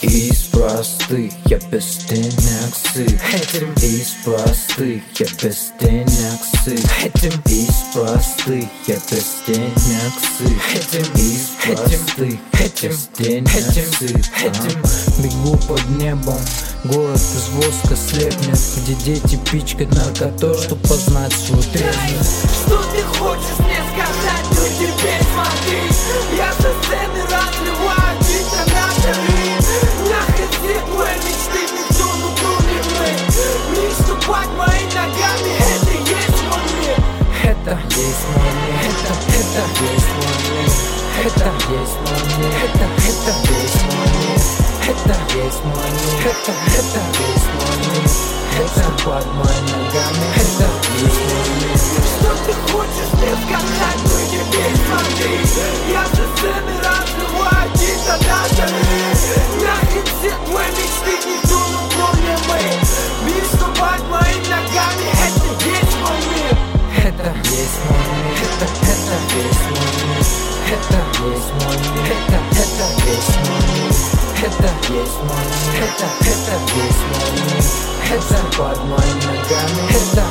Из простых я без денег сыт. Из простых я без денег сыт. Из простых я без денег сыт. Из простых без денег сыт. Бегу под небом, город из воска слепнет, где дети пичкают наркотой, чтоб познать свою трезвость. Что ты хочешь мне сказать? Ну теперь смотри, я со сцены разливаю детонаторы. Нахрен все твои мечты, никто не мы. Не ступать моими ногами, это есть мой мир. Это есть мой мир, это есть мой мир. Это есть мой мир, это есть мой мир. Это есть мой мир, это есть мой мир. Это под моими ногами, это есть мой мир. Что ты хочешь мне сказать? Ну теперь смотри, я со сцены разливаю детонаторы. Нахрен все твои мечты, никто не мы. Не ступать моими ногами, это есть мой мир. Это есть мой мир, это есть мой мир. Это есть мой мир, это есть мой мир. Это есть мой мир, это есть мой мир. Это под моими ногами, это